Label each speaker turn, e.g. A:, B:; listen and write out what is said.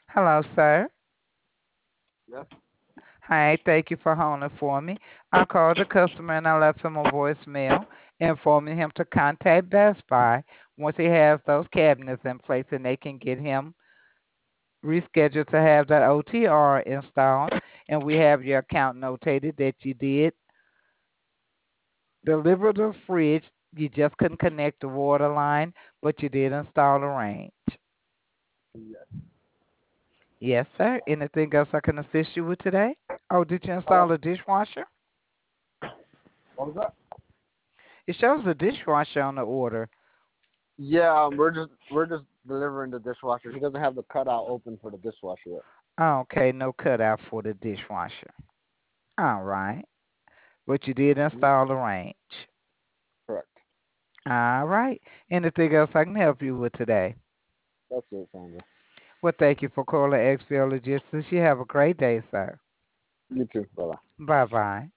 A: Hello, sir.
B: Yes.
A: Hi, thank you for holding for me. I called the customer and I left him a voicemail informing him to contact Best Buy once he has those cabinets in place and they can get him rescheduled to have that OTR installed. And we have your account notated that you did deliver the fridge. You just couldn't connect the water line, but you did install the range.
B: Yes.
A: Yes, sir. Anything else I can assist you with today? Oh, did you
B: Uh,
A: install a dishwasher?
B: what was that?
A: It shows a dishwasher on the order.
B: Yeah, we're just delivering the dishwasher. He doesn't have the cutout open for the dishwasher yet.
A: Okay, no cutout for the dishwasher. All right. But you did
B: Mhm.
A: install the range.
B: Correct.
A: All right. Anything else I can help you with today?
B: That's it, Sandra.
A: Well, thank you for calling XPO Logistics. You have a great day, sir.
B: You too. Bye bye.
A: Bye bye.